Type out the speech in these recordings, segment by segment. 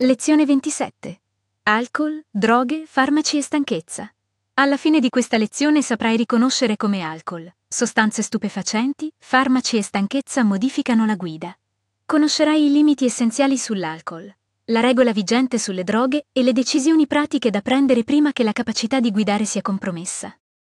Lezione 27. Alcol, droghe, farmaci e stanchezza. Alla fine di questa lezione saprai riconoscere come alcol, sostanze stupefacenti, farmaci e stanchezza modificano la guida. Conoscerai i limiti essenziali sull'alcol, la regola vigente sulle droghe e le decisioni pratiche da prendere prima che la capacità di guidare sia compromessa.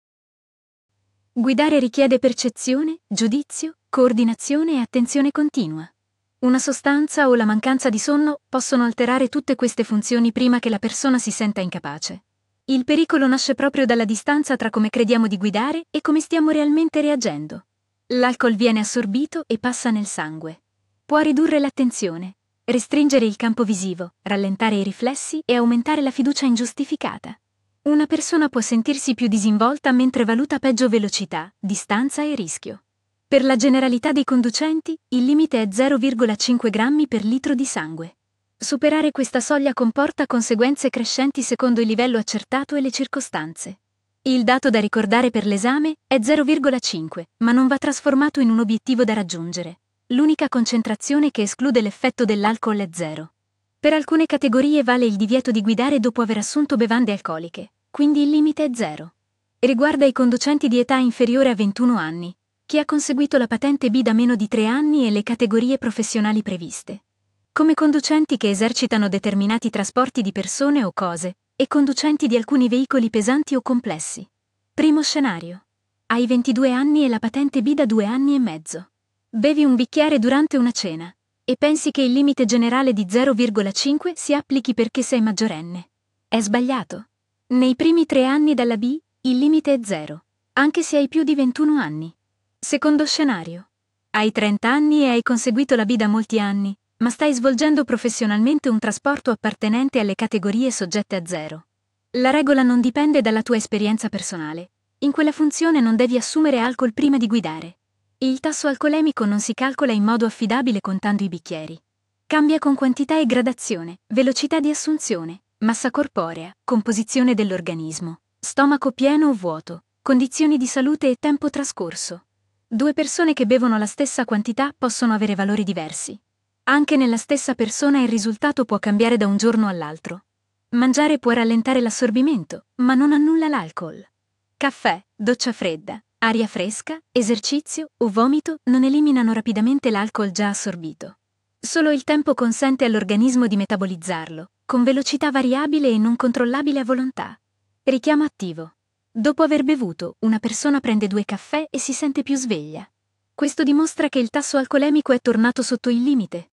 Guidare richiede percezione, giudizio, coordinazione e attenzione continua. Una sostanza o la mancanza di sonno possono alterare tutte queste funzioni prima che la persona si senta incapace. Il pericolo nasce proprio dalla distanza tra come crediamo di guidare e come stiamo realmente reagendo. L'alcol viene assorbito e passa nel sangue. Può ridurre l'attenzione, restringere il campo visivo, rallentare i riflessi e aumentare la fiducia ingiustificata. Una persona può sentirsi più disinvolta mentre valuta peggio velocità, distanza e rischio. Per la generalità dei conducenti, il limite è 0,5 grammi per litro di sangue. Superare questa soglia comporta conseguenze crescenti secondo il livello accertato e le circostanze. Il dato da ricordare per l'esame è 0,5, ma non va trasformato in un obiettivo da raggiungere. L'unica concentrazione che esclude l'effetto dell'alcol è 0. Per alcune categorie vale il divieto di guidare dopo aver assunto bevande alcoliche, quindi il limite è 0. Riguarda i conducenti di età inferiore a 21 anni, chi ha conseguito la patente B da meno di 3 anni e le categorie professionali previste. Come conducenti che esercitano determinati trasporti di persone o cose, e conducenti di alcuni veicoli pesanti o complessi. Primo scenario. Hai 22 anni e la patente B da 2 anni e mezzo. Bevi un bicchiere durante una cena, e pensi che il limite generale di 0,5 si applichi perché sei maggiorenne. È sbagliato. Nei primi 3 anni dalla B, il limite è 0, anche se hai più di 21 anni. Secondo scenario. Hai 30 anni e hai conseguito la B da molti anni, ma stai svolgendo professionalmente un trasporto appartenente alle categorie soggette a 0. La regola non dipende dalla tua esperienza personale. In quella funzione non devi assumere alcol prima di guidare. Il tasso alcolemico non si calcola in modo affidabile contando i bicchieri. Cambia con quantità e gradazione, velocità di assunzione, massa corporea, composizione dell'organismo, stomaco pieno o vuoto, condizioni di salute e tempo trascorso. 2 persone che bevono la stessa quantità possono avere valori diversi. Anche nella stessa persona il risultato può cambiare da un giorno all'altro. Mangiare può rallentare l'assorbimento, ma non annulla l'alcol. Caffè, doccia fredda, aria fresca, esercizio o vomito non eliminano rapidamente l'alcol già assorbito. Solo il tempo consente all'organismo di metabolizzarlo, con velocità variabile e non controllabile a volontà. Richiamo attivo. Dopo aver bevuto, una persona prende 2 caffè e si sente più sveglia. Questo dimostra che il tasso alcolemico è tornato sotto il limite.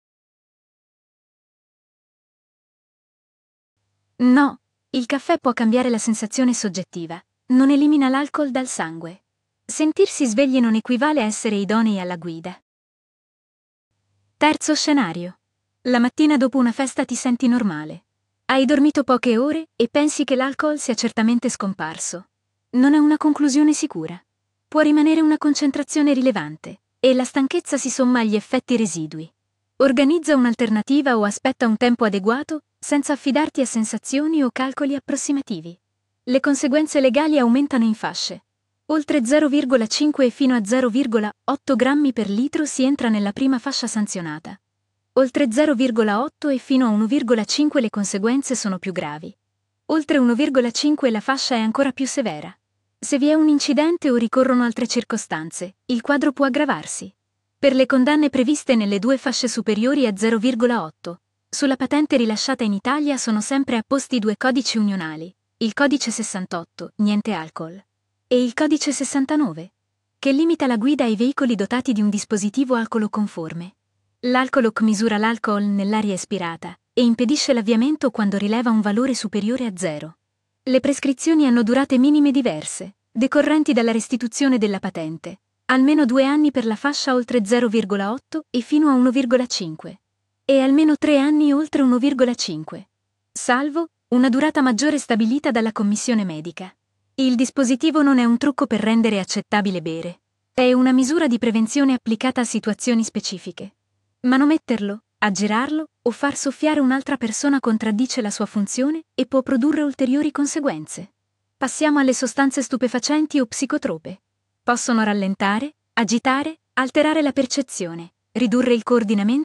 No, il caffè può cambiare la sensazione soggettiva, non elimina l'alcol dal sangue. Sentirsi svegli non equivale a essere idonei alla guida. Terzo scenario. La mattina dopo una festa ti senti normale. Hai dormito poche ore e pensi che l'alcol sia certamente scomparso. Non è una conclusione sicura. Può rimanere una concentrazione rilevante, e la stanchezza si somma agli effetti residui. Organizza un'alternativa o aspetta un tempo adeguato, senza affidarti a sensazioni o calcoli approssimativi. Le conseguenze legali aumentano in fasce. Oltre 0,5 e fino a 0,8 grammi per litro si entra nella prima fascia sanzionata. Oltre 0,8 e fino a 1,5 le conseguenze sono più gravi. Oltre 1,5 la fascia è ancora più severa. Se vi è un incidente o ricorrono altre circostanze, il quadro può aggravarsi. Per le condanne previste nelle 2 fasce superiori a 0,8, sulla patente rilasciata in Italia sono sempre apposti 2 codici unionali, il codice 68, niente alcol, e il codice 69, che limita la guida ai veicoli dotati di un dispositivo alcoloconforme. L'alcoloc misura l'alcol nell'aria espirata e impedisce l'avviamento quando rileva un valore superiore a 0. Le prescrizioni hanno durate minime diverse, decorrenti dalla restituzione della patente, almeno 2 anni per la fascia oltre 0,8 e fino a 1,5, e almeno 3 anni oltre 1,5, salvo una durata maggiore stabilita dalla commissione medica. Il dispositivo non è un trucco per rendere accettabile bere, è una misura di prevenzione applicata a situazioni specifiche. Manometterlo, aggirarlo o far soffiare un'altra persona contraddice la sua funzione e può produrre ulteriori conseguenze. Passiamo alle sostanze stupefacenti o psicotrope. Possono rallentare, agitare, alterare la percezione, ridurre il coordinamento,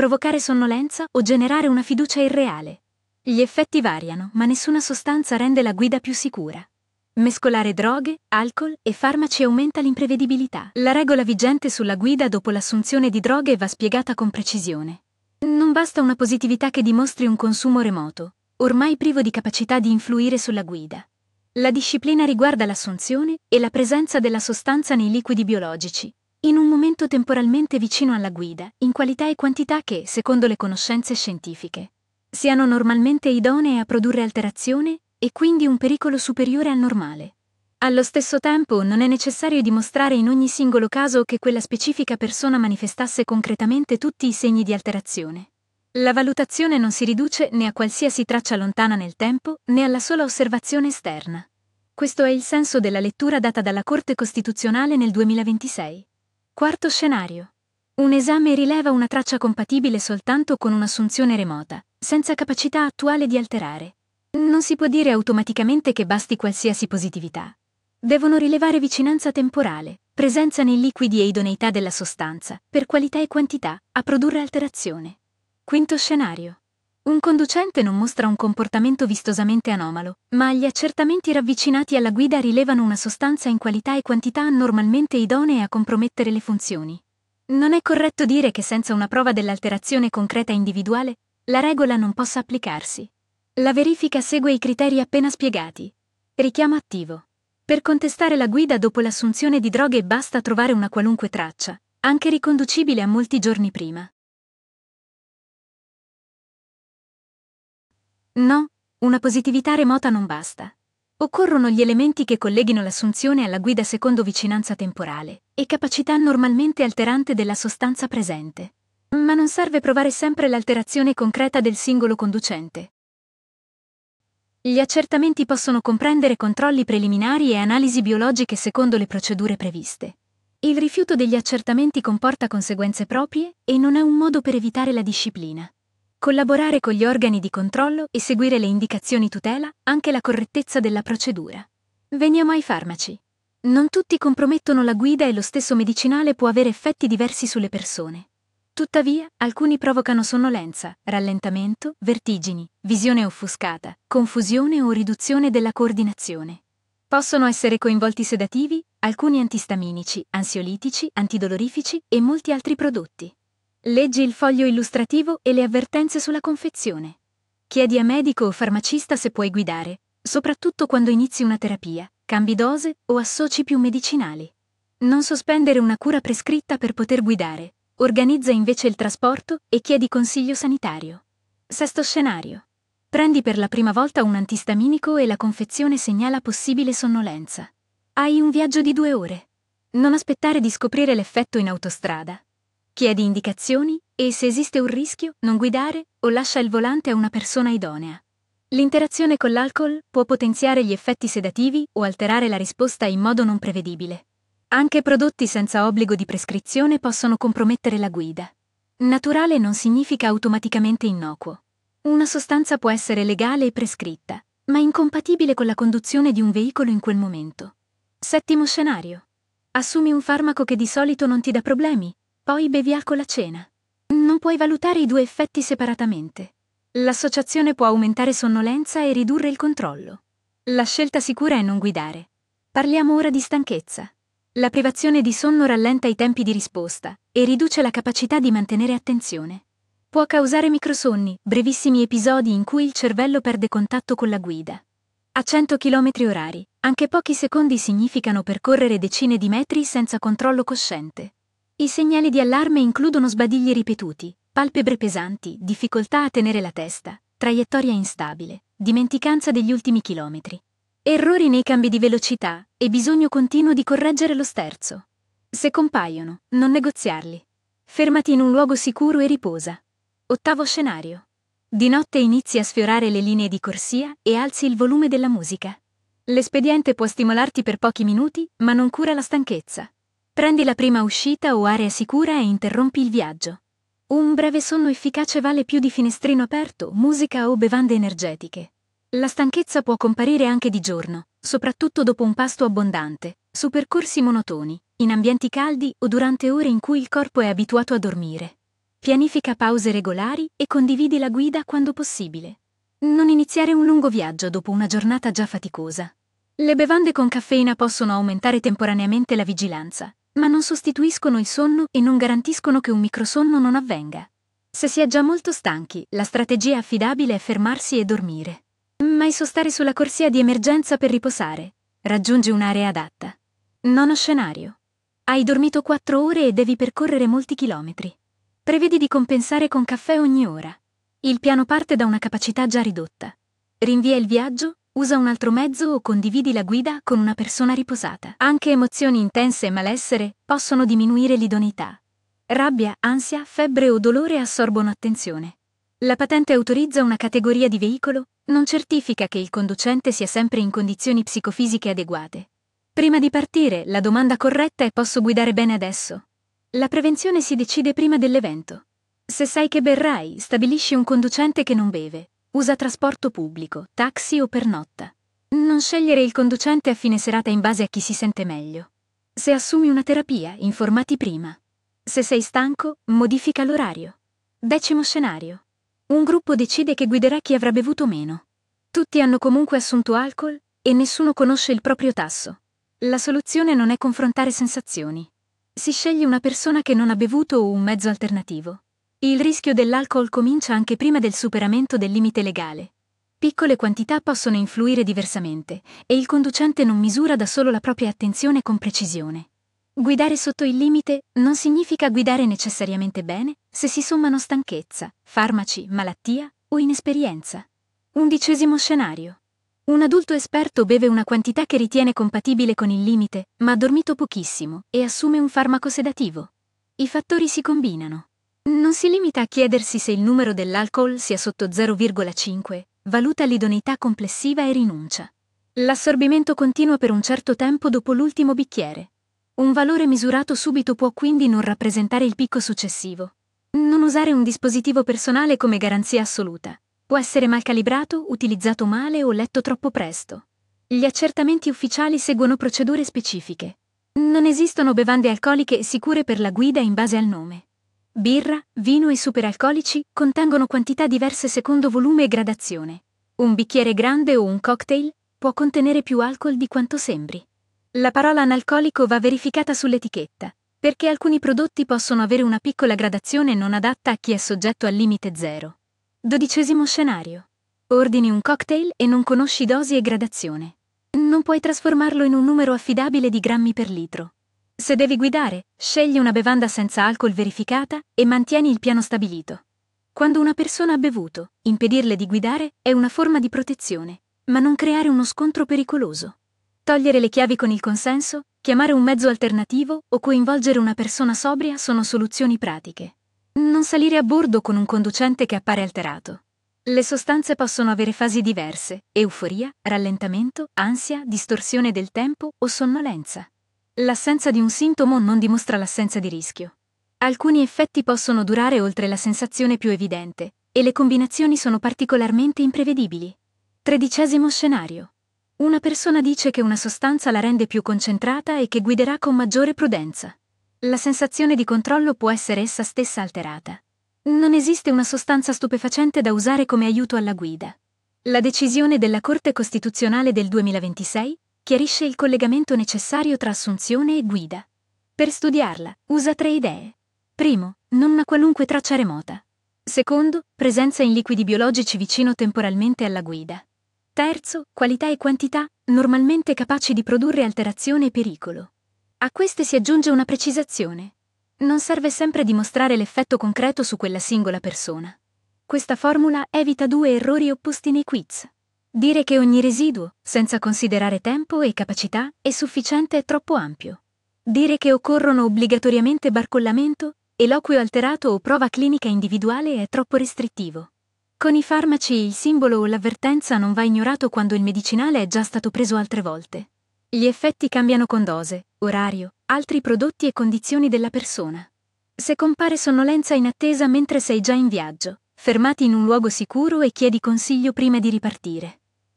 provocare sonnolenza o generare una fiducia irreale. Gli effetti variano, ma nessuna sostanza rende la guida più sicura. Mescolare droghe, alcol e farmaci aumenta l'imprevedibilità. La regola vigente sulla guida dopo l'assunzione di droghe va spiegata con precisione. Non basta una positività che dimostri un consumo remoto, ormai privo di capacità di influire sulla guida. La disciplina riguarda l'assunzione e la presenza della sostanza nei liquidi biologici, in un momento temporalmente vicino alla guida, in qualità e quantità che, secondo le conoscenze scientifiche, siano normalmente idonee a produrre alterazione e quindi un pericolo superiore al normale. Allo stesso tempo, non è necessario dimostrare in ogni singolo caso che quella specifica persona manifestasse concretamente tutti i segni di alterazione. La valutazione non si riduce né a qualsiasi traccia lontana nel tempo, né alla sola osservazione esterna. Questo è il senso della lettura data dalla Corte Costituzionale nel 2026. Quarto scenario. Un esame rileva una traccia compatibile soltanto con un'assunzione remota, senza capacità attuale di alterare. Non si può dire automaticamente che basti qualsiasi positività. Devono rilevare vicinanza temporale, presenza nei liquidi e idoneità della sostanza, per qualità e quantità, a produrre alterazione. Quinto scenario. Un conducente non mostra un comportamento vistosamente anomalo, ma gli accertamenti ravvicinati alla guida rilevano una sostanza in qualità e quantità normalmente idonee a compromettere le funzioni. Non è corretto dire che senza una prova dell'alterazione concreta e individuale, la regola non possa applicarsi. La verifica segue i criteri appena spiegati. Richiamo attivo. Per contestare la guida dopo l'assunzione di droghe basta trovare una qualunque traccia, anche riconducibile a molti giorni prima. No, una positività remota non basta. Occorrono gli elementi che colleghino l'assunzione alla guida secondo vicinanza temporale e capacità normalmente alterante della sostanza presente. Ma non serve provare sempre l'alterazione concreta del singolo conducente. Gli accertamenti possono comprendere controlli preliminari e analisi biologiche secondo le procedure previste. Il rifiuto degli accertamenti comporta conseguenze proprie e non è un modo per evitare la disciplina. Collaborare con gli organi di controllo e seguire le indicazioni tutela anche la correttezza della procedura. Veniamo ai farmaci. Non tutti compromettono la guida e lo stesso medicinale può avere effetti diversi sulle persone. Tuttavia, alcuni provocano sonnolenza, rallentamento, vertigini, visione offuscata, confusione o riduzione della coordinazione. Possono essere coinvolti sedativi, alcuni antistaminici, ansiolitici, antidolorifici e molti altri prodotti. Leggi il foglio illustrativo e le avvertenze sulla confezione. Chiedi a medico o farmacista se puoi guidare, soprattutto quando inizi una terapia, cambi dose o associ più medicinali. Non sospendere una cura prescritta per poter guidare. Organizza invece il trasporto e chiedi consiglio sanitario. Sesto scenario. Prendi per la prima volta un antistaminico e la confezione segnala possibile sonnolenza. Hai un viaggio di 2 ore. Non aspettare di scoprire l'effetto in autostrada. Chiedi indicazioni e, se esiste un rischio, non guidare o lascia il volante a una persona idonea. L'interazione con l'alcol può potenziare gli effetti sedativi o alterare la risposta in modo non prevedibile. Anche prodotti senza obbligo di prescrizione possono compromettere la guida. Naturale non significa automaticamente innocuo. Una sostanza può essere legale e prescritta, ma incompatibile con la conduzione di un veicolo in quel momento. Settimo scenario. Assumi un farmaco che di solito non ti dà problemi, poi bevi alcol a cena. Non puoi valutare i 2 effetti separatamente. L'associazione può aumentare sonnolenza e ridurre il controllo. La scelta sicura è non guidare. Parliamo ora di stanchezza. La privazione di sonno rallenta i tempi di risposta e riduce la capacità di mantenere attenzione. Può causare microsonni, brevissimi episodi in cui il cervello perde contatto con la guida. A 100 km/h, anche pochi secondi significano percorrere decine di metri senza controllo cosciente. I segnali di allarme includono sbadigli ripetuti, palpebre pesanti, difficoltà a tenere la testa, traiettoria instabile, dimenticanza degli ultimi chilometri. Errori nei cambi di velocità e bisogno continuo di correggere lo sterzo. Se compaiono, non negoziarli. Fermati in un luogo sicuro e riposa. Ottavo scenario. Di notte inizi a sfiorare le linee di corsia e alzi il volume della musica. L'espediente può stimolarti per pochi minuti, ma non cura la stanchezza. Prendi la prima uscita o area sicura e interrompi il viaggio. Un breve sonno efficace vale più di finestrino aperto, musica o bevande energetiche. La stanchezza può comparire anche di giorno, soprattutto dopo un pasto abbondante, su percorsi monotoni, in ambienti caldi o durante ore in cui il corpo è abituato a dormire. Pianifica pause regolari e condividi la guida quando possibile. Non iniziare un lungo viaggio dopo una giornata già faticosa. Le bevande con caffeina possono aumentare temporaneamente la vigilanza, ma non sostituiscono il sonno e non garantiscono che un microsonno non avvenga. Se si è già molto stanchi, la strategia affidabile è fermarsi e dormire. Mai sostare sulla corsia di emergenza per riposare. Raggiungi un'area adatta. Nono scenario. Hai dormito 4 ore e devi percorrere molti chilometri. Prevedi di compensare con caffè ogni ora. Il piano parte da una capacità già ridotta. Rinvia il viaggio, usa un altro mezzo o condividi la guida con una persona riposata. Anche emozioni intense e malessere possono diminuire l'idoneità. Rabbia, ansia, febbre o dolore assorbono attenzione. La patente autorizza una categoria di veicolo, non certifica che il conducente sia sempre in condizioni psicofisiche adeguate. Prima di partire, la domanda corretta è: posso guidare bene adesso? La prevenzione si decide prima dell'evento. Se sai che berrai, stabilisci un conducente che non beve. Usa trasporto pubblico, taxi o pernotta. Non scegliere il conducente a fine serata in base a chi si sente meglio. Se assumi una terapia, informati prima. Se sei stanco, modifica l'orario. 10° scenario. Un gruppo decide che guiderà chi avrà bevuto meno. Tutti hanno comunque assunto alcol e nessuno conosce il proprio tasso. La soluzione non è confrontare sensazioni. Si sceglie una persona che non ha bevuto o un mezzo alternativo. Il rischio dell'alcol comincia anche prima del superamento del limite legale. Piccole quantità possono influire diversamente e il conducente non misura da solo la propria attenzione con precisione. Guidare sotto il limite non significa guidare necessariamente bene se si sommano stanchezza, farmaci, malattia o inesperienza. 11° scenario. Un adulto esperto beve una quantità che ritiene compatibile con il limite, ma ha dormito pochissimo e assume un farmaco sedativo. I fattori si combinano. Non si limita a chiedersi se il numero dell'alcol sia sotto 0,5, valuta l'idoneità complessiva e rinuncia. L'assorbimento continua per un certo tempo dopo l'ultimo bicchiere. Un valore misurato subito può quindi non rappresentare il picco successivo. Non usare un dispositivo personale come garanzia assoluta. Può essere mal calibrato, utilizzato male o letto troppo presto. Gli accertamenti ufficiali seguono procedure specifiche. Non esistono bevande alcoliche sicure per la guida in base al nome. Birra, vino e superalcolici contengono quantità diverse secondo volume e gradazione. Un bicchiere grande o un cocktail può contenere più alcol di quanto sembri. La parola analcolico va verificata sull'etichetta, perché alcuni prodotti possono avere una piccola gradazione non adatta a chi è soggetto al limite 0. 12° scenario. Ordini un cocktail e non conosci dosi e gradazione. Non puoi trasformarlo in un numero affidabile di grammi per litro. Se devi guidare, scegli una bevanda senza alcol verificata e mantieni il piano stabilito. Quando una persona ha bevuto, impedirle di guidare è una forma di protezione, ma non creare uno scontro pericoloso. Togliere le chiavi con il consenso, chiamare un mezzo alternativo o coinvolgere una persona sobria sono soluzioni pratiche. Non salire a bordo con un conducente che appare alterato. Le sostanze possono avere fasi diverse: euforia, rallentamento, ansia, distorsione del tempo o sonnolenza. L'assenza di un sintomo non dimostra l'assenza di rischio. Alcuni effetti possono durare oltre la sensazione più evidente, e le combinazioni sono particolarmente imprevedibili. 13° scenario. Una persona dice che una sostanza la rende più concentrata e che guiderà con maggiore prudenza. La sensazione di controllo può essere essa stessa alterata. Non esiste una sostanza stupefacente da usare come aiuto alla guida. La decisione della Corte Costituzionale del 2026 chiarisce il collegamento necessario tra assunzione e guida. Per studiarla, usa 3 idee. Primo, non una qualunque traccia remota. Secondo, presenza in liquidi biologici vicino temporalmente alla guida. Terzo, qualità e quantità, normalmente capaci di produrre alterazione e pericolo. A queste si aggiunge una precisazione. Non serve sempre dimostrare l'effetto concreto su quella singola persona. Questa formula evita 2 errori opposti nei quiz. Dire che ogni residuo, senza considerare tempo e capacità, è sufficiente è troppo ampio. Dire che occorrono obbligatoriamente barcollamento, eloquio alterato o prova clinica individuale è troppo restrittivo. Con i farmaci il simbolo o l'avvertenza non va ignorato quando il medicinale è già stato preso altre volte. Gli effetti cambiano con dose, orario, altri prodotti e condizioni della persona. Se compare sonnolenza in attesa mentre sei già in viaggio, fermati in un luogo sicuro e chiedi consiglio prima di ripartire.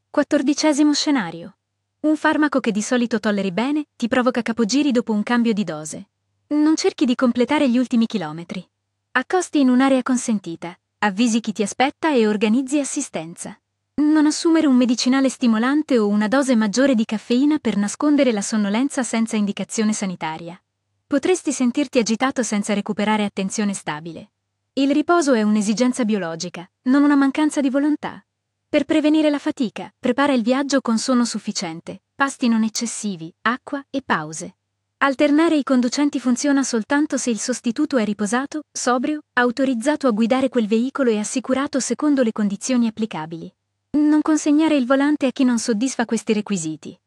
14° scenario. Un farmaco che di solito tolleri bene ti provoca capogiri dopo un cambio di dose. Non cerchi di completare gli ultimi chilometri. Accosti in un'area consentita, avvisi chi ti aspetta e organizzi assistenza. Non assumere un medicinale stimolante o una dose maggiore di caffeina per nascondere la sonnolenza senza indicazione sanitaria. Potresti sentirti agitato senza recuperare attenzione stabile. Il riposo è un'esigenza biologica, non una mancanza di volontà. Per prevenire la fatica, prepara il viaggio con sonno sufficiente, pasti non eccessivi, acqua e pause. Alternare i conducenti funziona soltanto se il sostituto è riposato, sobrio, autorizzato a guidare quel veicolo e assicurato secondo le condizioni applicabili. Non consegnare il volante a chi non soddisfa questi requisiti.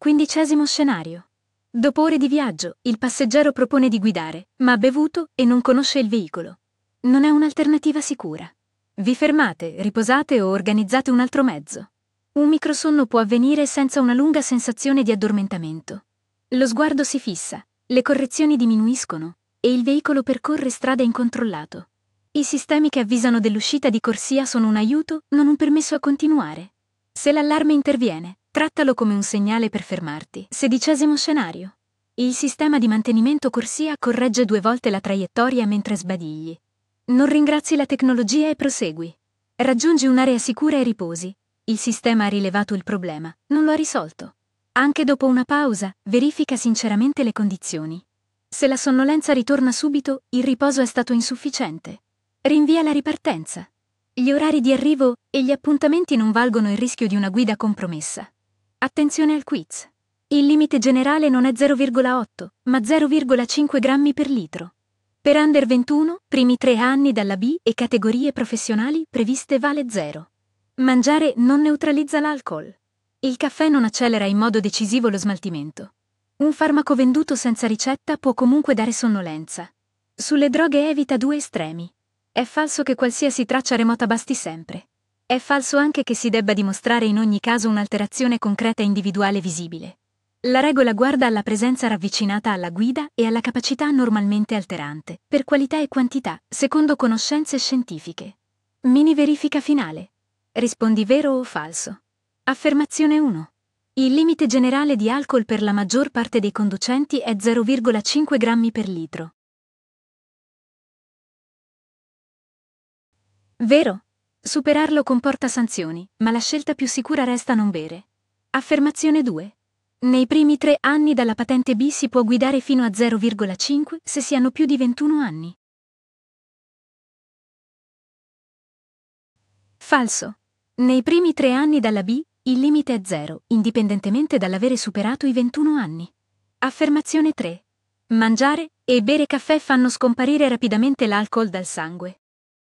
15° scenario. Dopo ore di viaggio, il passeggero propone di guidare, ma ha bevuto e non conosce il veicolo. Non è un'alternativa sicura. Vi fermate, riposate o organizzate un altro mezzo. Un microsonno può avvenire senza una lunga sensazione di addormentamento. Lo sguardo si fissa, le correzioni diminuiscono e il veicolo percorre strada incontrollato. I sistemi che avvisano dell'uscita di corsia sono un aiuto, non un permesso a continuare. Se l'allarme interviene, trattalo come un segnale per fermarti. 16° scenario. Il sistema di mantenimento corsia corregge 2 volte la traiettoria mentre sbadigli. Non ringrazi la tecnologia e prosegui. Raggiungi un'area sicura e riposi. Il sistema ha rilevato il problema, non lo ha risolto. Anche dopo una pausa, verifica sinceramente le condizioni. Se la sonnolenza ritorna subito, il riposo è stato insufficiente. Rinvia la ripartenza. Gli orari di arrivo e gli appuntamenti non valgono il rischio di una guida compromessa. Attenzione al quiz. Il limite generale non è 0,8, ma 0,5 grammi per litro. Per under 21, primi 3 anni dalla B e categorie professionali previste vale 0. Mangiare non neutralizza l'alcol. Il caffè non accelera in modo decisivo lo smaltimento. Un farmaco venduto senza ricetta può comunque dare sonnolenza. Sulle droghe evita 2 estremi. È falso che qualsiasi traccia remota basti sempre. È falso anche che si debba dimostrare in ogni caso un'alterazione concreta e individuale visibile. La regola guarda alla presenza ravvicinata alla guida e alla capacità normalmente alterante, per qualità e quantità, secondo conoscenze scientifiche. Mini verifica finale. Rispondi vero o falso. Affermazione 1. Il limite generale di alcol per la maggior parte dei conducenti è 0,5 grammi per litro. Vero. Superarlo comporta sanzioni, ma la scelta più sicura resta non bere. Affermazione 2. Nei primi 3 anni dalla patente B si può guidare fino a 0,5 se si hanno più di 21 anni. Falso. Nei primi 3 anni dalla B, il limite è 0, indipendentemente dall'avere superato i 21 anni. Affermazione 3. Mangiare e bere caffè fanno scomparire rapidamente l'alcol dal sangue.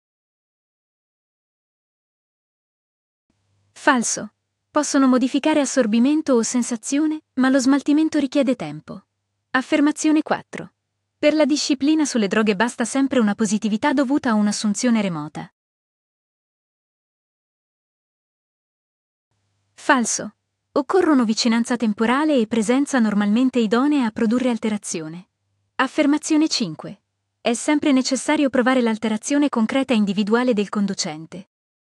Falso. Possono modificare assorbimento o sensazione, ma lo smaltimento richiede tempo. Affermazione 4. Per la disciplina sulle droghe basta sempre una positività dovuta a un'assunzione remota. Falso. Occorrono vicinanza temporale e presenza normalmente idonee a produrre alterazione. Affermazione 5. È sempre necessario provare l'alterazione concreta e individuale del conducente.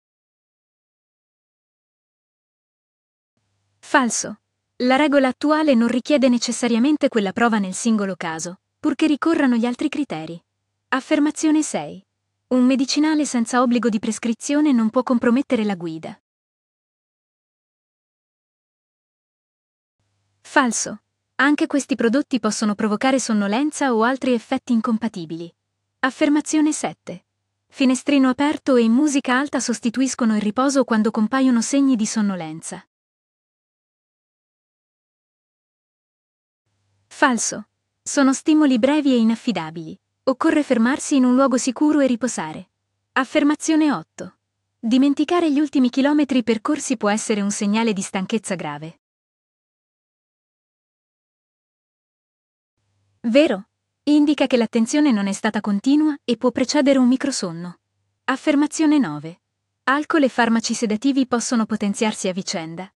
Falso. La regola attuale non richiede necessariamente quella prova nel singolo caso, purché ricorrano gli altri criteri. Affermazione 6. Un medicinale senza obbligo di prescrizione non può compromettere la guida. Falso. Anche questi prodotti possono provocare sonnolenza o altri effetti incompatibili. Affermazione 7. Finestrino aperto e musica alta sostituiscono il riposo quando compaiono segni di sonnolenza. Falso. Sono stimoli brevi e inaffidabili. Occorre fermarsi in un luogo sicuro e riposare. Affermazione 8. Dimenticare gli ultimi chilometri percorsi può essere un segnale di stanchezza grave. Vero. Indica che l'attenzione non è stata continua e può precedere un microsonno. Affermazione 9. Alcol e farmaci sedativi possono potenziarsi a vicenda.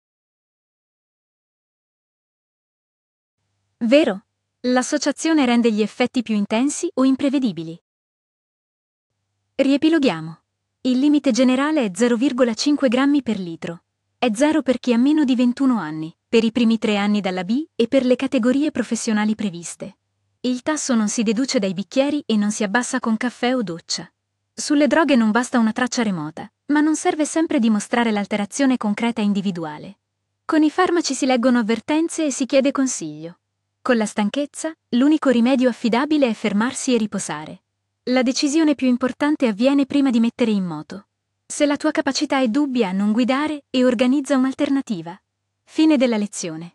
Vero. L'associazione rende gli effetti più intensi o imprevedibili. Riepiloghiamo. Il limite generale è 0,5 grammi per litro. È 0 per chi ha meno di 21 anni, per i primi 3 anni dalla B e per le categorie professionali previste. Il tasso non si deduce dai bicchieri e non si abbassa con caffè o doccia. Sulle droghe non basta una traccia remota, ma non serve sempre dimostrare l'alterazione concreta e individuale. Con i farmaci si leggono avvertenze e si chiede consiglio. Con la stanchezza, l'unico rimedio affidabile è fermarsi e riposare. La decisione più importante avviene prima di mettere in moto. Se la tua capacità è dubbia, non guidare e organizza un'alternativa. Fine della lezione.